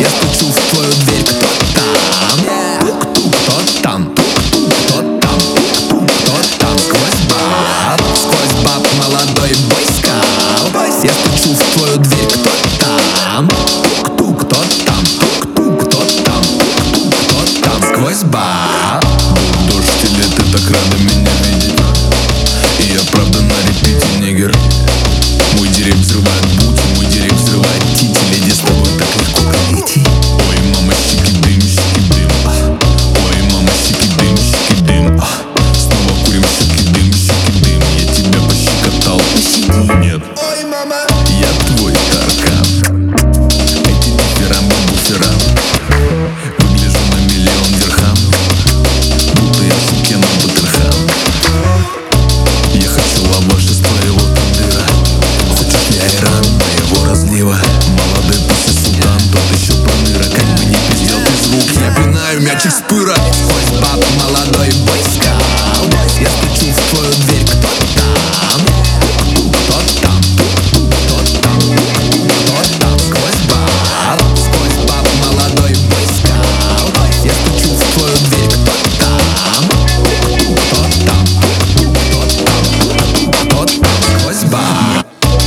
Я стучу в твою дверь, кто там? Тук-тук, кто там? Тук-тук, кто там? Тук-тук, кто там? Сквозь баб молодой бойскаут. Я стучу в твою дверь, кто там? Тук-тук, кто там? Тук-тук, кто там? Тук-тук, кто там? Сквозь баб. Был дождь или ты так рада меня видеть? И я правда на репите, нигер. Мой директ взрывает бути, мой директ взрывает тити. Леди, с тобой так легко пройти. Ой, мама, щики-дым, щики-дым. Ой, мама, щики-дым, щики-дым. Снова курим щики-дым, щики-дым. Я тебя пощекотал, посиди. Нет, Ой, мама, я твой таркан. Эти дифирамбы, буферам. Выгляжу на миллион дирхам, будто я Шукена Батырхан. Я хочу лаваш из твоего тандыра. Хочешь ли айран моего разлива? Молодой пусть султан, тот еще проныра. Как бы не пиздел из рук, я пинаю мячик с пыра. сквозь баб молодой бойскаут. Я стучу в твою дверь, кто там? Тук-тук, кто там? Тук-тук, кто там? Тук-тук, кто там? Сквозь баб молодой бойскаут. Я стучу в твою дверь, кто там? Тук-тук, кто там? Тук-тук, кто там? Тук-тук, кто там? Сквозь баб.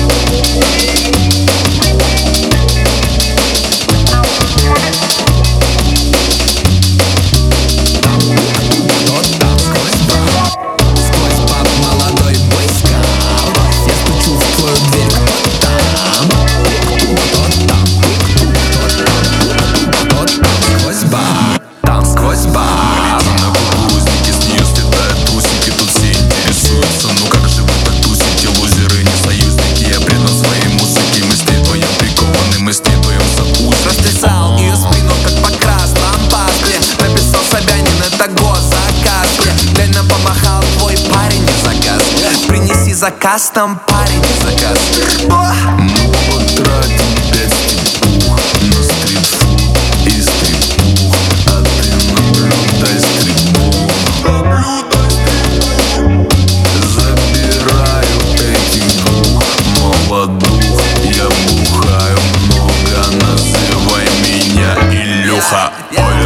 Растрясал ее спину, как покрас лампадки. Написал Собянин, это госзаказ. Дельно помахал твой парень из заказ. Принеси заказ, там парень из заказ. Мы потратим 5 степух на стритфуд и стрипух. А ты наблюдай стрипбух. Забираю этих двух молодух. Я бухаю много, называй меня Илюха. Ой,